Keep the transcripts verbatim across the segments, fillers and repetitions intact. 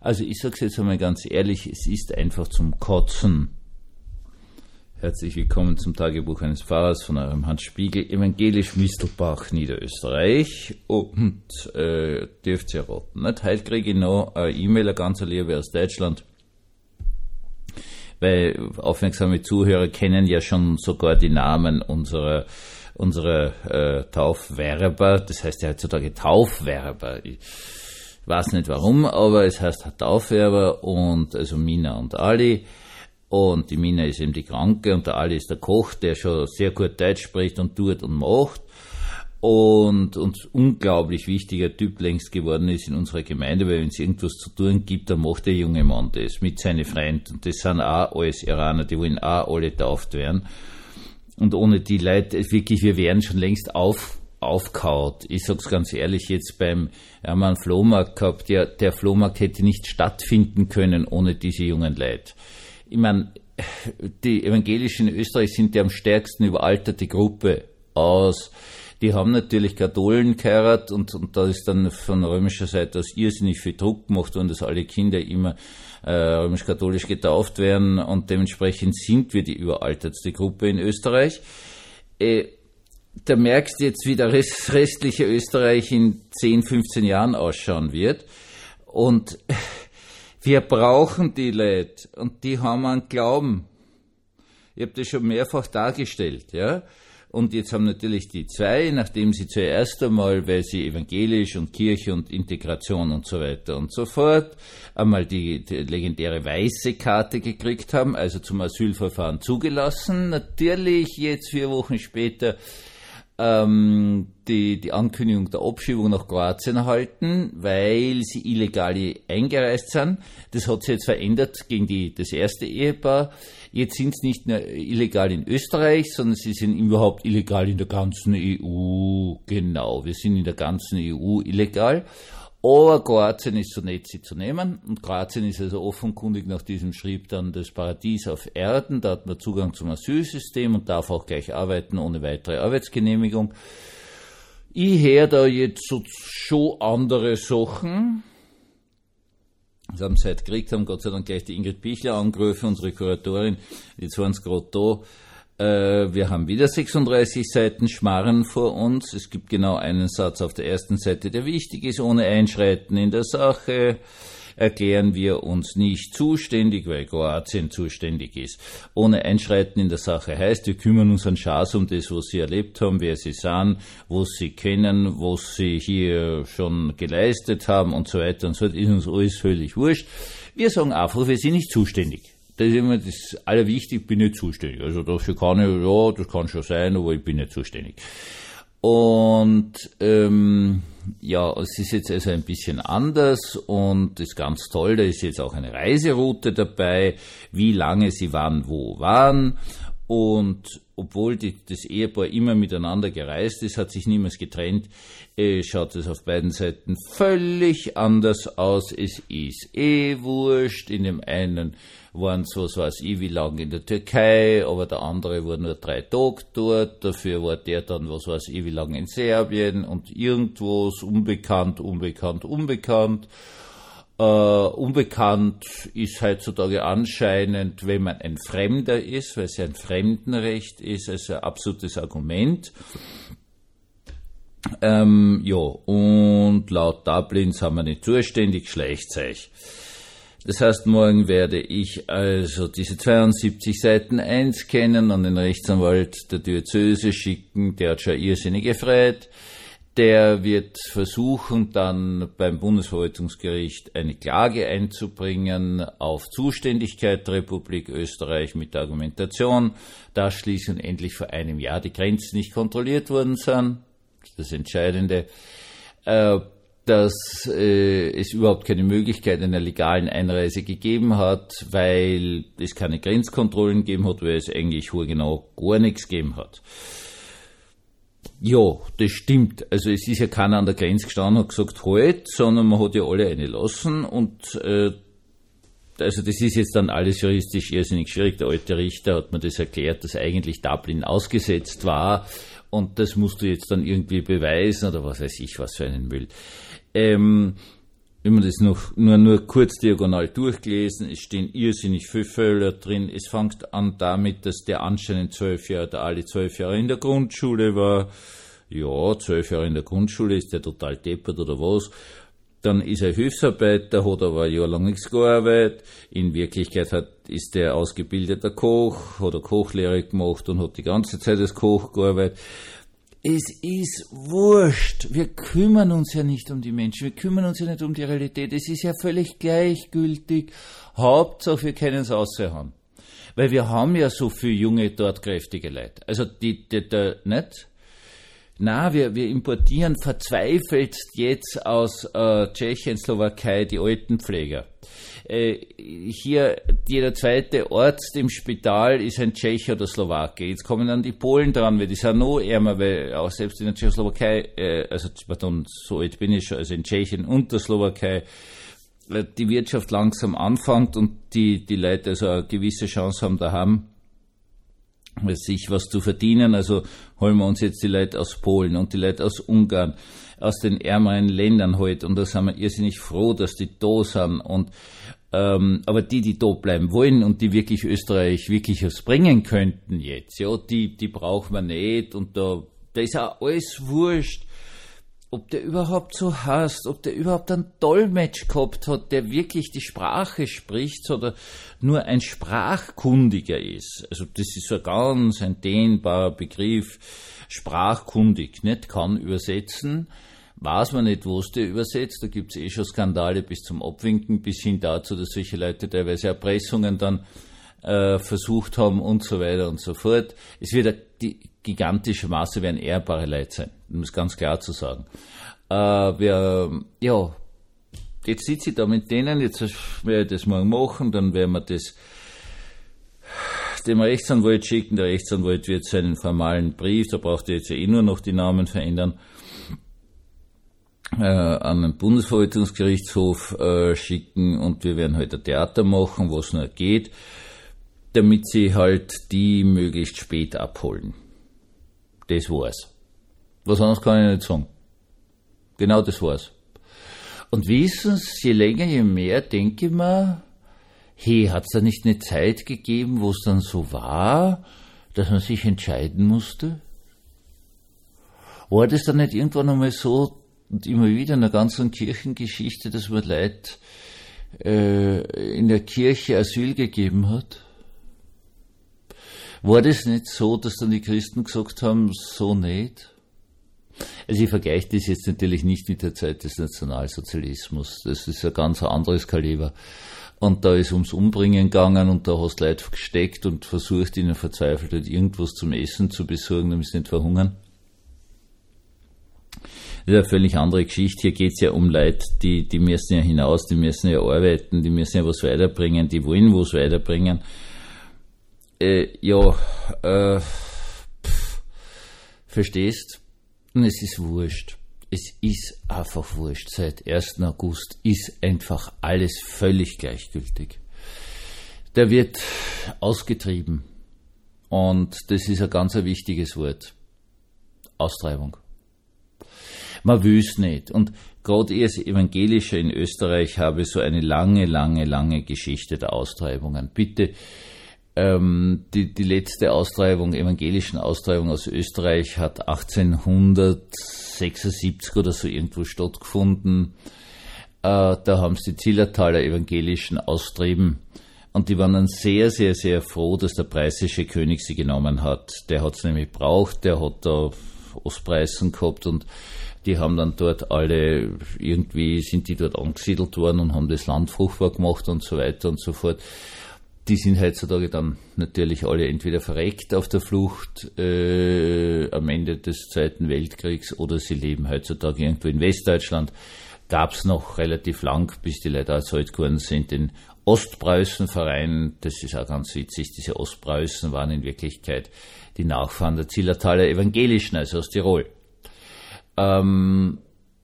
Also ich sag's jetzt einmal ganz ehrlich, es ist einfach zum Kotzen. Herzlich willkommen zum Tagebuch eines Pfarrers von eurem Hans Spiegel, evangelisch Mistelbach, Niederösterreich. Und äh, dürft ihr raten, nicht? Heute kriege ich noch eine E-Mail, eine ganz liebe aus Deutschland, weil aufmerksame Zuhörer kennen ja schon sogar die Namen unserer unserer äh, Taufwerber, das heißt ja heutzutage Taufwerber. Ich weiß nicht warum, aber es heißt Taufwerber, und also Mina und Ali. Und die Mina ist eben die Kranke und der Ali ist der Koch, der schon sehr gut Deutsch spricht und tut und macht. Und uns unglaublich wichtiger Typ längst geworden ist in unserer Gemeinde, weil wenn es irgendwas zu tun gibt, dann macht der junge Mann das mit seinen Freunden. Und das sind auch alles Iraner, die wollen auch alle tauft werden. Und ohne die Leute, wirklich, wir wären schon längst auf, aufgehaut. Ich sag's ganz ehrlich, jetzt beim, wir haben einen Flohmarkt gehabt, der, der Flohmarkt hätte nicht stattfinden können ohne diese jungen Leute. Ich meine, die Evangelischen in Österreich sind die am stärksten überalterte Gruppe aus. Die haben natürlich Katholen geheiratet und, und da ist dann von römischer Seite aus irrsinnig viel Druck gemacht worden, dass alle Kinder immer äh, römisch-katholisch getauft werden, und dementsprechend sind wir die überaltertste Gruppe in Österreich. Äh, da merkst du jetzt, wie der Rest, restliche Österreich in zehn, fünfzehn Jahren ausschauen wird, und wir brauchen die Leute, und die haben einen Glauben. Ich habe das schon mehrfach dargestellt, ja. Und jetzt haben natürlich die zwei, nachdem sie zuerst einmal, weil sie evangelisch und Kirche und Integration und so weiter und so fort, einmal die, die legendäre weiße Karte gekriegt haben, also zum Asylverfahren zugelassen, natürlich jetzt vier Wochen später ähm, die, die Ankündigung der Abschiebung nach Kroatien erhalten, weil sie illegal eingereist sind. Das hat sich jetzt verändert gegen die, das erste Ehepaar. Jetzt sind sie nicht nur illegal in Österreich, sondern sie sind überhaupt illegal in der ganzen E U. Genau, wir sind in der ganzen E U illegal. Aber Kroatien ist so nett, sie zu nehmen. Und Kroatien ist also offenkundig nach diesem Schrieb dann das Paradies auf Erden. Da hat man Zugang zum Asylsystem und darf auch gleich arbeiten ohne weitere Arbeitsgenehmigung. Ich höre da jetzt so schon andere Sachen. Das haben sie heute gekriegt, haben Gott sei Dank gleich die Ingrid Pichler angerufen, unsere Kuratorin, jetzt waren sie gerade da. Äh, wir haben wieder sechsunddreißig Seiten Schmarren vor uns. Es gibt genau einen Satz auf der ersten Seite, der wichtig ist: Ohne Einschreiten in der Sache erklären wir uns nicht zuständig, weil Kroatien zuständig ist. Ohne Einschreiten in der Sache heißt, wir kümmern uns an Schaß um das, was sie erlebt haben, wer sie sind, was sie kennen, was sie hier schon geleistet haben und so weiter und so fort. Ist uns alles völlig wurscht. Wir sagen einfach, wir sind nicht zuständig. Das ist immer das Allerwichtigste, ich bin nicht zuständig. Also dafür kann ich, ja, das kann schon sein, aber ich bin nicht zuständig. Und ähm, ja, es ist jetzt also ein bisschen anders und ist ganz toll, da ist jetzt auch eine Reiseroute dabei, wie lange sie wann wo waren. Und obwohl die, das Ehepaar immer miteinander gereist ist, hat sich niemals getrennt, äh, schaut es auf beiden Seiten völlig anders aus. Es ist eh wurscht. In dem einen waren es, was weiß ich, wie lange in der Türkei, aber der andere war nur drei Tage dort. Dafür war der dann, was weiß ich, wie lange in Serbien und irgendwas, unbekannt, unbekannt, unbekannt. Uh, unbekannt ist heutzutage anscheinend, wenn man ein Fremder ist, weil es ja ein Fremdenrecht ist, also ein absolutes Argument. Ähm, ja, und laut Dublin sind wir nicht zuständig, schlecht's euch. Das heißt, morgen werde ich also diese zweiundsiebzig Seiten einscannen, an den Rechtsanwalt der Diözese schicken, der hat schon irrsinnig gefreut. Der wird versuchen, dann beim Bundesverwaltungsgericht eine Klage einzubringen auf Zuständigkeit der Republik Österreich mit der Argumentation, dass schließlich und endlich vor einem Jahr die Grenzen nicht kontrolliert worden sind. Das ist das Entscheidende. Äh, dass äh, es überhaupt keine Möglichkeit einer legalen Einreise gegeben hat, weil es keine Grenzkontrollen gegeben hat, weil es eigentlich genau gar nichts gegeben hat. Ja, das stimmt. Also es ist ja keiner an der Grenze gestanden und hat gesagt, halt, sondern man hat ja alle reinlassen und äh, also das ist jetzt dann alles juristisch irrsinnig schwierig. Der alte Richter hat mir das erklärt, dass eigentlich Dublin ausgesetzt war und das musst du jetzt dann irgendwie beweisen oder was weiß ich, was für einen Müll. Ähm, immer das noch nur, nur kurz diagonal durchgelesen, es stehen irrsinnig viele Fehler drin. Es fängt an damit, dass der anscheinend zwölf Jahre, der alle zwölf Jahre in der Grundschule war. Ja, zwölf Jahre in der Grundschule, ist der total deppert oder was? Dann ist er Hilfsarbeiter, hat aber ein Jahr lang nichts gearbeitet. In Wirklichkeit hat, ist er ausgebildeter Koch, hat eine Kochlehre gemacht und hat die ganze Zeit als Koch gearbeitet. Es ist wurscht. Wir kümmern uns ja nicht um die Menschen. Wir kümmern uns ja nicht um die Realität. Es ist ja völlig gleichgültig. Hauptsache, wir können es aushauen. Weil wir haben ja so viele junge, dort kräftige Leute. Also, die, die, die, nicht? Na, wir, wir importieren verzweifelt jetzt aus äh, Tschechien, Slowakei die Altenpfleger. Äh, hier jeder zweite Arzt im Spital ist ein Tscheche oder Slowake. Jetzt kommen dann die Polen dran, weil die sind noch ärmer, weil auch selbst in der Tschechoslowakei, äh, also pardon, so alt bin ich schon, also in Tschechien und der Slowakei, äh, die Wirtschaft langsam anfängt und die, die Leute also eine gewisse Chance haben daheim, sich was zu verdienen. Also holen wir uns jetzt die Leute aus Polen und die Leute aus Ungarn, aus den ärmeren Ländern halt, und da sind wir irrsinnig froh, dass die da sind. Und ähm, aber die, die da bleiben wollen und die wirklich Österreich wirklich was bringen könnten jetzt, ja, die, die brauchen wir nicht, und da, da ist auch alles wurscht, ob der überhaupt so hasst, ob der überhaupt einen Dolmetsch gehabt hat, der wirklich die Sprache spricht, oder nur ein Sprachkundiger ist. Also das ist so ein ganz ein dehnbarer Begriff, sprachkundig, nicht kann übersetzen, weiß man nicht, was der übersetzt, da gibt's eh schon Skandale bis zum Abwinken, bis hin dazu, dass solche Leute teilweise Erpressungen dann äh, versucht haben und so weiter und so fort. Es wird eine die gigantische Masse, werden ehrbare Leute sein, um es ganz klar zu sagen. Äh, wir, ja, jetzt sitze ich da mit denen, jetzt werde ich das morgen machen, dann werden wir das dem Rechtsanwalt schicken, der Rechtsanwalt wird seinen formalen Brief, da braucht er jetzt ja eh nur noch die Namen verändern, äh, an den Bundesverwaltungsgerichtshof äh, schicken, und wir werden heute halt ein Theater machen, was nur geht, damit sie halt die möglichst spät abholen. Das war's. Was anderes kann ich nicht sagen. Genau das war's. Und wissen Sie, je länger, je mehr denke ich mir, hey, hat's da nicht eine Zeit gegeben, wo es dann so war, dass man sich entscheiden musste? War das dann nicht irgendwann einmal so, und immer wieder in der ganzen Kirchengeschichte, dass man Leute äh, in der Kirche Asyl gegeben hat? War das nicht so, dass dann die Christen gesagt haben, so nicht? Also ich vergleiche das jetzt natürlich nicht mit der Zeit des Nationalsozialismus. Das ist ein ganz anderes Kaliber. Und da ist ums Umbringen gegangen, und da hast du Leute gesteckt und versucht, ihnen verzweifelt halt irgendwas zum Essen zu besorgen, damit sie nicht verhungern. Das ist eine völlig andere Geschichte. Hier geht's ja um Leute, die, die müssen ja hinaus, die müssen ja arbeiten, die müssen ja was weiterbringen, die wollen was weiterbringen. Äh, ja, äh, pff, verstehst? Und es ist wurscht. Es ist einfach wurscht. Seit ersten August ist einfach alles völlig gleichgültig. Der wird ausgetrieben. Und das ist ein ganz ein wichtiges Wort. Austreibung. Man will's nicht. Und gerade ich als Evangelischer in Österreich habe so eine lange, lange, lange Geschichte der Austreibungen. Bitte, ähm, die, die letzte Austreibung, evangelischen Austreibung aus Österreich hat achtzehnhundertsechsundsiebzig oder so irgendwo stattgefunden. Äh, da haben sie die Zillertaler Evangelischen austrieben. Und die waren dann sehr, sehr, sehr froh, dass der preußische König sie genommen hat. Der hat's nämlich braucht, der hat da Ostpreußen gehabt, und die haben dann dort alle, irgendwie sind die dort angesiedelt worden und haben das Land fruchtbar gemacht und so weiter und so fort. Die sind heutzutage dann natürlich alle entweder verreckt auf der Flucht äh, am Ende des Zweiten Weltkriegs, oder sie leben heutzutage irgendwo in Westdeutschland. Gab's noch relativ lang, bis die Leute erzeugt geworden sind, den Ostpreußenverein. Das ist auch ganz witzig, diese Ostpreußen waren in Wirklichkeit die Nachfahren der Zillertaler Evangelischen, also aus Tirol. Ähm,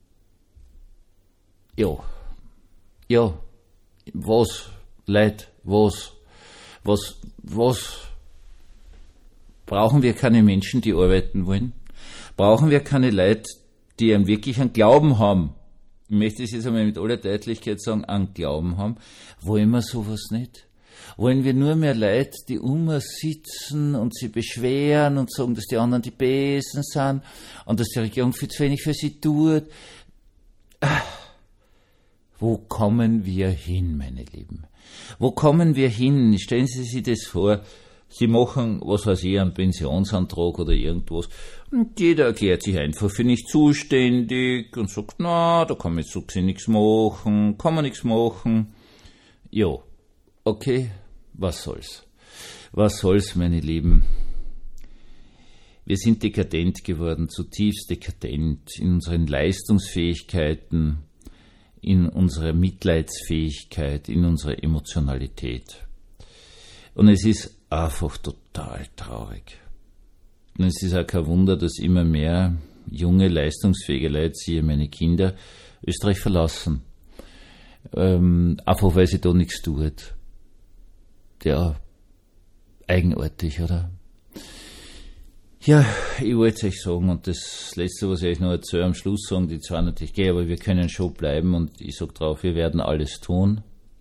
ja, ja, was, Leute, was, was, was, brauchen wir keine Menschen, die arbeiten wollen? Brauchen wir keine Leute, die einen wirklich einen Glauben haben? möchte es jetzt einmal mit aller Deutlichkeit sagen, an Glauben haben, wollen wir sowas nicht? Wollen wir nur mehr Leute, die um uns sitzen und sie beschweren und sagen, dass die anderen die Besen sind und dass die Regierung viel zu wenig für sie tut? Ach, wo kommen wir hin, meine Lieben? Wo kommen wir hin? Stellen Sie sich das vor, Sie machen, was weiß ich, einen Pensionsantrag oder irgendwas und jeder erklärt sich einfach für nicht zuständig und sagt, na, da kann man jetzt so nichts machen, kann man nichts machen. Ja, okay, was soll's? Was soll's, meine Lieben? Wir sind dekadent geworden, zutiefst dekadent in unseren Leistungsfähigkeiten, in unserer Mitleidsfähigkeit, in unserer Emotionalität. Und es ist einfach total traurig. Und es ist auch kein Wunder, dass immer mehr junge, leistungsfähige Leute, siehe meine Kinder, Österreich verlassen. Ähm, einfach weil sie da nichts tut. Ja, eigenartig, oder? Ja, ich wollte es euch sagen, und das Letzte, was ich euch noch erzähle, am Schluss sagen, die zwar natürlich gehen, aber wir können schon bleiben, und ich sage drauf, wir werden alles tun.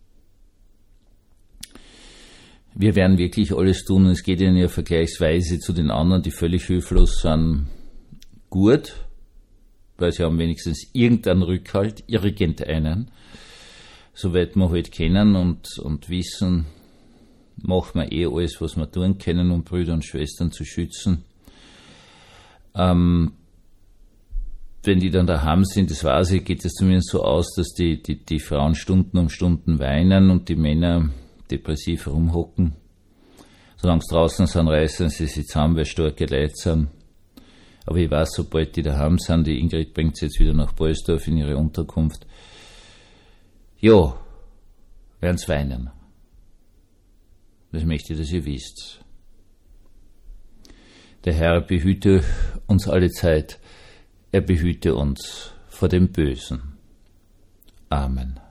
Wir werden wirklich alles tun, und es geht ihnen ja vergleichsweise zu den anderen, die völlig hilflos sind, gut, weil sie haben wenigstens irgendeinen Rückhalt, irgendeinen, soweit wir halt kennen und, und wissen, machen wir eh alles, was wir tun können, um Brüder und Schwestern zu schützen. Ähm, wenn die dann daheim sind, das weiß ich, geht es zumindest so aus, dass die, die, die Frauen Stunden um Stunden weinen und die Männer depressiv rumhocken. Solange sie draußen sind, reißen sie sich zusammen, weil starke Leute sind. Aber ich weiß, sobald die daheim sind, die Ingrid bringt sie jetzt wieder nach Bolsdorf in ihre Unterkunft, ja, werden sie weinen. Das möchte ich, dass ihr wisst. Der Herr behüte uns alle Zeit, er behüte uns vor dem Bösen. Amen.